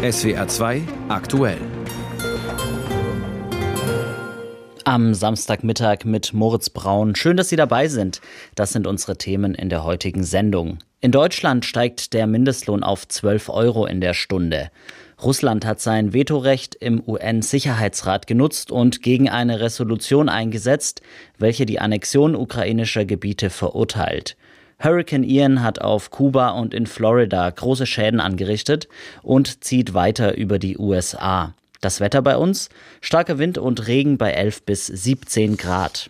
SWR 2 aktuell. Am Samstagmittag mit Moritz Braun. Schön, dass Sie dabei sind. Das sind unsere Themen in der heutigen Sendung. In Deutschland steigt der Mindestlohn auf 12 € in der Stunde. Russland hat sein Vetorecht im UN-Sicherheitsrat genutzt und gegen eine Resolution eingesetzt, welche die Annexion ukrainischer Gebiete verurteilt. Hurricane Ian hat auf Kuba und in Florida große Schäden angerichtet und zieht weiter über die USA. Das Wetter bei uns? Starker Wind und Regen bei 11 bis 17 Grad.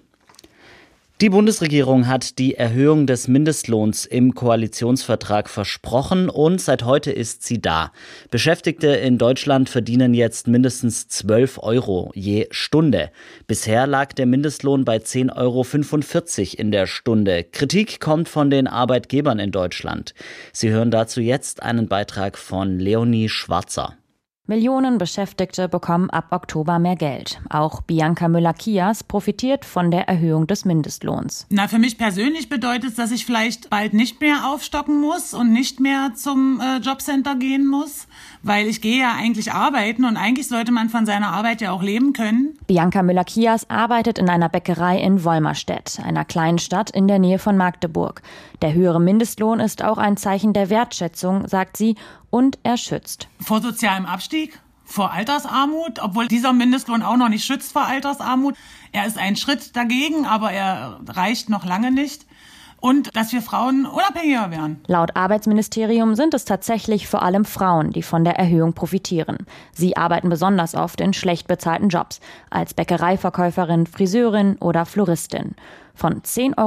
Die Bundesregierung hat die Erhöhung des Mindestlohns im Koalitionsvertrag versprochen und seit heute ist sie da. Beschäftigte in Deutschland verdienen jetzt mindestens 12 € je Stunde. Bisher lag der Mindestlohn bei 10,45 € in der Stunde. Kritik kommt von den Arbeitgebern in Deutschland. Sie hören dazu jetzt einen Beitrag von Leonie Schwarzer. Millionen Beschäftigte bekommen ab Oktober mehr Geld. Auch Bianca Müller-Kias profitiert von der Erhöhung des Mindestlohns. Für mich persönlich bedeutet es, dass ich vielleicht bald nicht mehr aufstocken muss und nicht mehr zum Jobcenter gehen muss, weil ich gehe ja eigentlich arbeiten und eigentlich sollte man von seiner Arbeit ja auch leben können. Bianca Müller-Kias arbeitet in einer Bäckerei in Wolmerstedt, einer kleinen Stadt in der Nähe von Magdeburg. Der höhere Mindestlohn ist auch ein Zeichen der Wertschätzung, sagt sie, und er schützt. Vor sozialem Abstieg, vor Altersarmut, obwohl dieser Mindestlohn auch noch nicht schützt vor Altersarmut. Er ist ein Schritt dagegen, aber er reicht noch lange nicht. Und dass wir Frauen unabhängiger werden. Laut Arbeitsministerium sind es tatsächlich vor allem Frauen, die von der Erhöhung profitieren. Sie arbeiten besonders oft in schlecht bezahlten Jobs, als Bäckereiverkäuferin, Friseurin oder Floristin. Von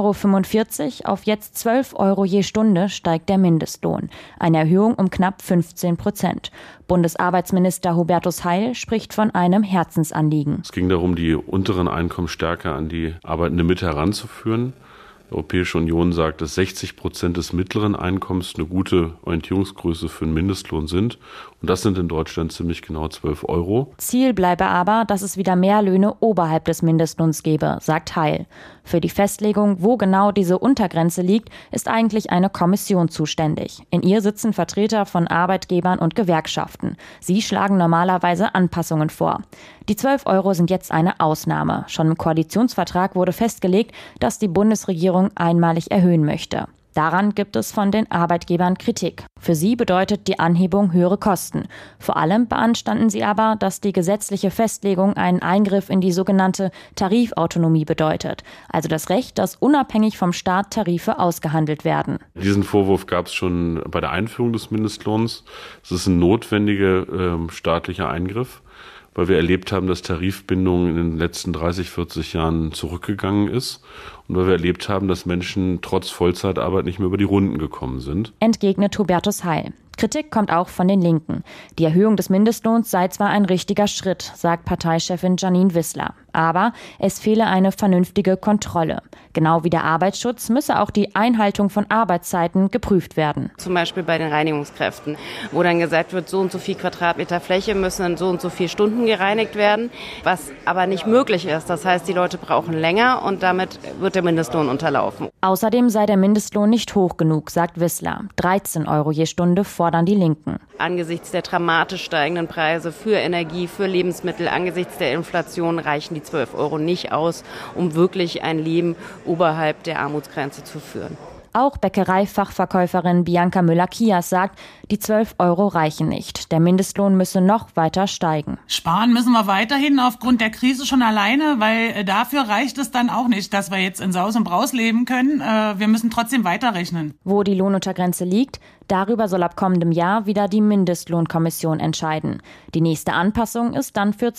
10,45 € auf jetzt 12 € je Stunde steigt der Mindestlohn. Eine Erhöhung um knapp 15%. Bundesarbeitsminister Hubertus Heil spricht von einem Herzensanliegen. Es ging darum, die unteren Einkommen stärker an die arbeitende Mitte heranzuführen. Die Europäische Union sagt, dass 60% des mittleren Einkommens eine gute Orientierungsgröße für einen Mindestlohn sind. Und das sind in Deutschland ziemlich genau 12 €. Ziel bleibe aber, dass es wieder mehr Löhne oberhalb des Mindestlohns gebe, sagt Heil. Für die Festlegung, wo genau diese Untergrenze liegt, ist eigentlich eine Kommission zuständig. In ihr sitzen Vertreter von Arbeitgebern und Gewerkschaften. Sie schlagen normalerweise Anpassungen vor. Die 12 € sind jetzt eine Ausnahme. Schon im Koalitionsvertrag wurde festgelegt, dass die Bundesregierung einmalig erhöhen möchte. Daran gibt es von den Arbeitgebern Kritik. Für sie bedeutet die Anhebung höhere Kosten. Vor allem beanstanden sie aber, dass die gesetzliche Festlegung einen Eingriff in die sogenannte Tarifautonomie bedeutet. Also das Recht, dass unabhängig vom Staat Tarife ausgehandelt werden. Diesen Vorwurf gab es schon bei der Einführung des Mindestlohns. Es ist ein notwendiger staatlicher Eingriff, weil wir erlebt haben, dass Tarifbindung in den letzten 30, 40 Jahren zurückgegangen ist und weil wir erlebt haben, dass Menschen trotz Vollzeitarbeit nicht mehr über die Runden gekommen sind. Entgegnet Hubertus Heil. Kritik kommt auch von den Linken. Die Erhöhung des Mindestlohns sei zwar ein richtiger Schritt, sagt Parteichefin Janine Wissler, aber es fehle eine vernünftige Kontrolle. Genau wie der Arbeitsschutz müsse auch die Einhaltung von Arbeitszeiten geprüft werden. Zum Beispiel bei den Reinigungskräften, wo dann gesagt wird, so und so viel Quadratmeter Fläche müssen in so und so viel Stunden gereinigt werden, was aber nicht möglich ist. Das heißt, die Leute brauchen länger und damit wird der Mindestlohn unterlaufen. Außerdem sei der Mindestlohn nicht hoch genug, sagt Wissler. 13 € je Stunde fordern die Linken. Angesichts der dramatisch steigenden Preise für Energie, für Lebensmittel, angesichts der Inflation reichen die 12 € nicht aus, um wirklich ein Leben oberhalb der Armutsgrenze zu führen. Auch Bäckereifachverkäuferin Bianca Müller-Kias sagt, die 12 € reichen nicht. Der Mindestlohn müsse noch weiter steigen. Sparen müssen wir weiterhin aufgrund der Krise schon alleine, weil dafür reicht es dann auch nicht, dass wir jetzt in Saus und Braus leben können. Wir müssen trotzdem weiterrechnen. Wo die Lohnuntergrenze liegt, darüber soll ab kommendem Jahr wieder die Mindestlohnkommission entscheiden. Die nächste Anpassung ist dann für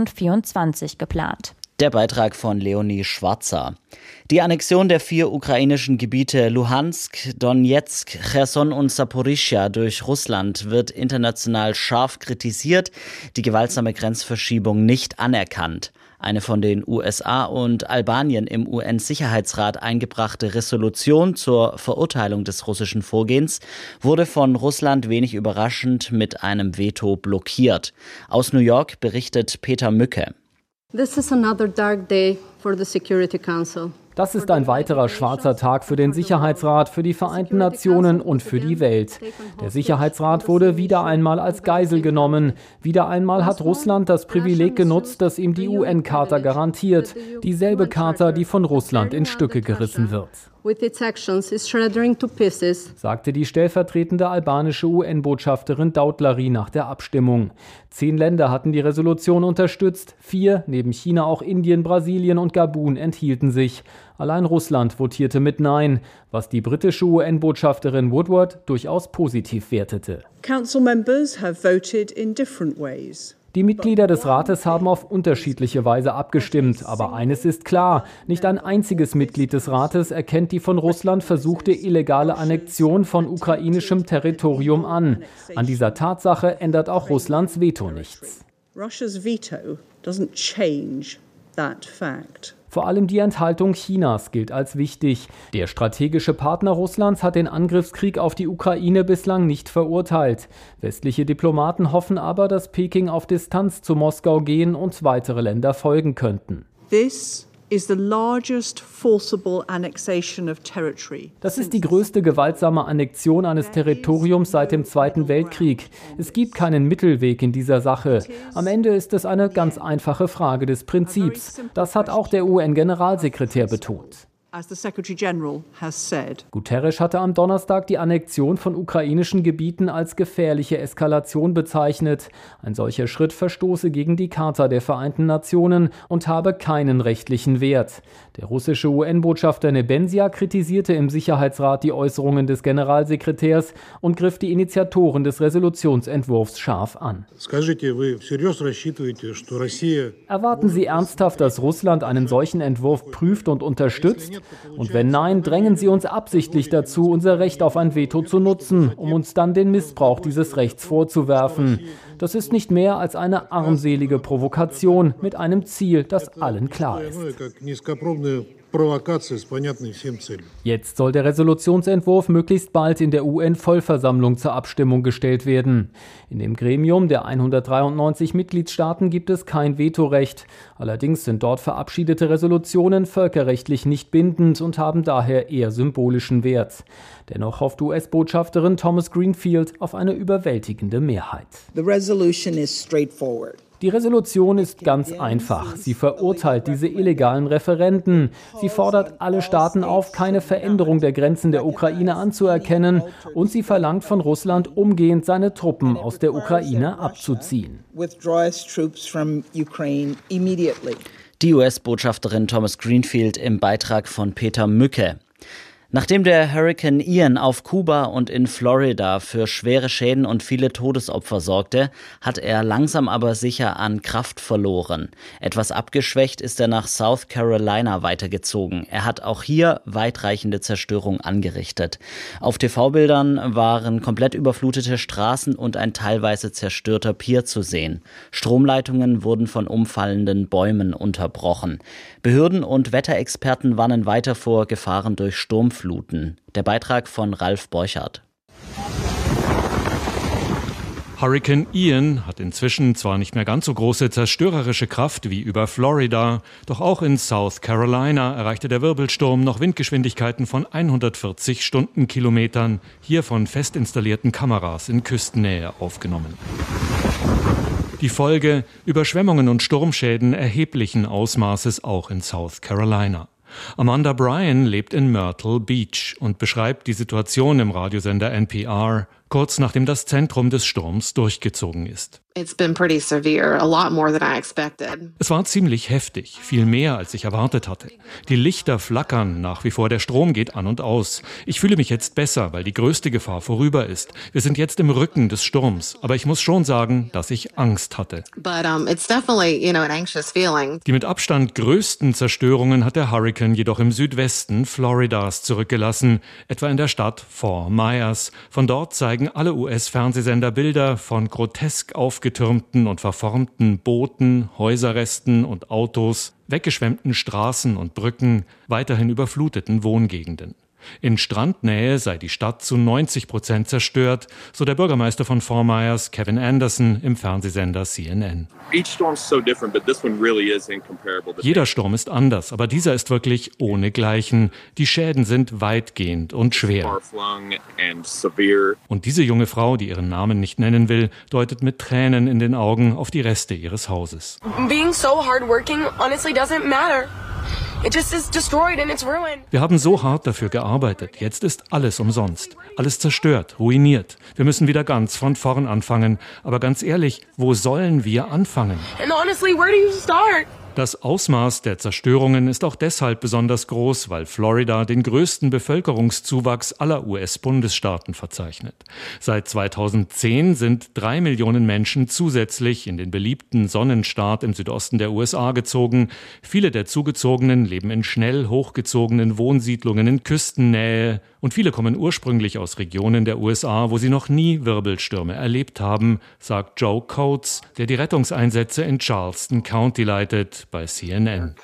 2024 geplant. Der Beitrag von Leonie Schwarzer. Die Annexion der 4 ukrainischen Gebiete Luhansk, Donetsk, Cherson und Saporischschja durch Russland wird international scharf kritisiert, die gewaltsame Grenzverschiebung nicht anerkannt. Eine von den USA und Albanien im UN-Sicherheitsrat eingebrachte Resolution zur Verurteilung des russischen Vorgehens wurde von Russland wenig überraschend mit einem Veto blockiert. Aus New York berichtet Peter Mücke. This is another dark day for the Security Council. Das ist ein weiterer schwarzer Tag für den Sicherheitsrat, für die Vereinten Nationen und für die Welt. Der Sicherheitsrat wurde wieder einmal als Geisel genommen. Wieder einmal hat Russland das Privileg genutzt, das ihm die UN-Charta garantiert. Dieselbe Charta, die von Russland in Stücke gerissen wird. Sagte die stellvertretende albanische UN-Botschafterin Dautleri nach der Abstimmung. 10 Länder hatten die Resolution unterstützt, 4, neben China auch Indien, Brasilien und Gabun, enthielten sich. Allein Russland votierte mit Nein, was die britische UN-Botschafterin Woodward durchaus positiv wertete. Council members have voted in different ways. Die Mitglieder des Rates haben auf unterschiedliche Weise abgestimmt. Aber eines ist klar, nicht ein einziges Mitglied des Rates erkennt die von Russland versuchte illegale Annexion von ukrainischem Territorium an. An dieser Tatsache ändert auch Russlands Veto nichts. Russia's veto doesn't change that fact. Vor allem die Enthaltung Chinas gilt als wichtig. Der strategische Partner Russlands hat den Angriffskrieg auf die Ukraine bislang nicht verurteilt. Westliche Diplomaten hoffen aber, dass Peking auf Distanz zu Moskau gehen und weitere Länder folgen könnten. is the largest forcible annexation of territory. Das ist die größte gewaltsame Annexion eines Territoriums seit dem Zweiten Weltkrieg. Es gibt keinen Mittelweg in dieser Sache. Am Ende ist es eine ganz einfache Frage des Prinzips. Das hat auch der UN-Generalsekretär betont. As the Secretary General has said. Guterres hatte am Donnerstag die Annexion von ukrainischen Gebieten als gefährliche Eskalation bezeichnet. Ein solcher Schritt verstoße gegen die Charta der Vereinten Nationen und habe keinen rechtlichen Wert. Der russische UN-Botschafter Nebenzia kritisierte im Sicherheitsrat die Äußerungen des Generalsekretärs und griff die Initiatoren des Resolutionsentwurfs scharf an. Erwarten Sie ernsthaft, dass Russland einen solchen Entwurf prüft und unterstützt? Und wenn nein, drängen Sie uns absichtlich dazu, unser Recht auf ein Veto zu nutzen, um uns dann den Missbrauch dieses Rechts vorzuwerfen. Das ist nicht mehr als eine armselige Provokation mit einem Ziel, das allen klar ist. Jetzt soll der Resolutionsentwurf möglichst bald in der UN-Vollversammlung zur Abstimmung gestellt werden. In dem Gremium der 193 Mitgliedstaaten gibt es kein Vetorecht. Allerdings sind dort verabschiedete Resolutionen völkerrechtlich nicht bindend und haben daher eher symbolischen Wert. Dennoch hofft US-Botschafterin Thomas Greenfield auf eine überwältigende Mehrheit. The resolution is straightforward. Die Resolution ist ganz einfach. Sie verurteilt diese illegalen Referenden. Sie fordert alle Staaten auf, keine Veränderung der Grenzen der Ukraine anzuerkennen. Und sie verlangt von Russland, umgehend seine Truppen aus der Ukraine abzuziehen. Die US-Botschafterin Thomas Greenfield im Beitrag von Peter Mücke. Nachdem der Hurrikan Ian auf Kuba und in Florida für schwere Schäden und viele Todesopfer sorgte, hat er langsam aber sicher an Kraft verloren. Etwas abgeschwächt ist er nach South Carolina weitergezogen. Er hat auch hier weitreichende Zerstörung angerichtet. Auf TV-Bildern waren komplett überflutete Straßen und ein teilweise zerstörter Pier zu sehen. Stromleitungen wurden von umfallenden Bäumen unterbrochen. Behörden und Wetterexperten warnen weiter vor Gefahren durch Sturmfluten. Der Beitrag von Ralf Borchardt. Hurrikan Ian hat inzwischen zwar nicht mehr ganz so große zerstörerische Kraft wie über Florida, doch auch in South Carolina erreichte der Wirbelsturm noch Windgeschwindigkeiten von 140 Stundenkilometern, hier von fest installierten Kameras in Küstennähe aufgenommen. Die Folge: Überschwemmungen und Sturmschäden erheblichen Ausmaßes auch in South Carolina. Amanda Bryan lebt in Myrtle Beach und beschreibt die Situation im Radiosender NPR, kurz nachdem das Zentrum des Sturms durchgezogen ist. It's been pretty severe, a lot more than I expected. Es war ziemlich heftig, viel mehr als ich erwartet hatte. Die Lichter flackern, nach wie vor der Strom geht an und aus. Ich fühle mich jetzt besser, weil die größte Gefahr vorüber ist. Wir sind jetzt im Rücken des Sturms, aber ich muss schon sagen, dass ich Angst hatte. But it's definitely, an anxious feeling. Die mit Abstand größten Zerstörungen hat der Hurrikan jedoch im Südwesten Floridas zurückgelassen, etwa in der Stadt Fort Myers. Von dort zeigen alle US-Fernsehsender Bilder von grotesk aufgetürmten und verformten Booten, Häuserresten und Autos, weggeschwemmten Straßen und Brücken, weiterhin überfluteten Wohngegenden. In Strandnähe sei die Stadt zu 90% zerstört, so der Bürgermeister von Fort Myers, Kevin Anderson, im Fernsehsender CNN. Jeder Sturm ist anders, aber dieser ist wirklich ohnegleichen. Die Schäden sind weitgehend und schwer. Und diese junge Frau, die ihren Namen nicht nennen will, deutet mit Tränen in den Augen auf die Reste ihres Hauses. Being so hardworking honestly doesn't matter. It just is destroyed and it's ruined. Wir haben so hart dafür gearbeitet. Jetzt ist alles umsonst. Alles zerstört, ruiniert. Wir müssen wieder ganz von vorn anfangen. Aber ganz ehrlich, wo sollen wir anfangen? And honestly, where do you start? Das Ausmaß der Zerstörungen ist auch deshalb besonders groß, weil Florida den größten Bevölkerungszuwachs aller US-Bundesstaaten verzeichnet. Seit 2010 sind 3 Millionen Menschen zusätzlich in den beliebten Sonnenstaat im Südosten der USA gezogen. Viele der Zugezogenen leben in schnell hochgezogenen Wohnsiedlungen in Küstennähe. Und viele kommen ursprünglich aus Regionen der USA, wo sie noch nie Wirbelstürme erlebt haben, sagt Joe Coates, der die Rettungseinsätze in Charleston County leitet, bei CNN.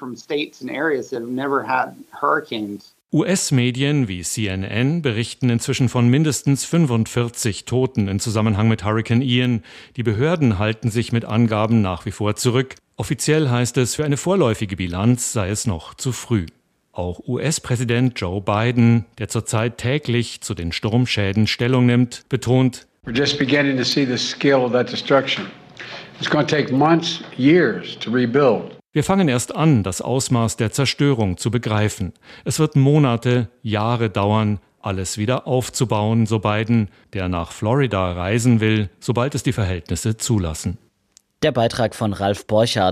US-Medien wie CNN berichten inzwischen von mindestens 45 Toten im Zusammenhang mit Hurrikan Ian. Die Behörden halten sich mit Angaben nach wie vor zurück. Offiziell heißt es, für eine vorläufige Bilanz sei es noch zu früh. Auch US-Präsident Joe Biden, der zurzeit täglich zu den Sturmschäden Stellung nimmt, betont: We're just beginning to see the scale of that destruction. It's going to take months, years to rebuild. Wir fangen erst an, das Ausmaß der Zerstörung zu begreifen. Es wird Monate, Jahre dauern, alles wieder aufzubauen, so Biden, der nach Florida reisen will, sobald es die Verhältnisse zulassen. Der Beitrag von Ralf Borchardt.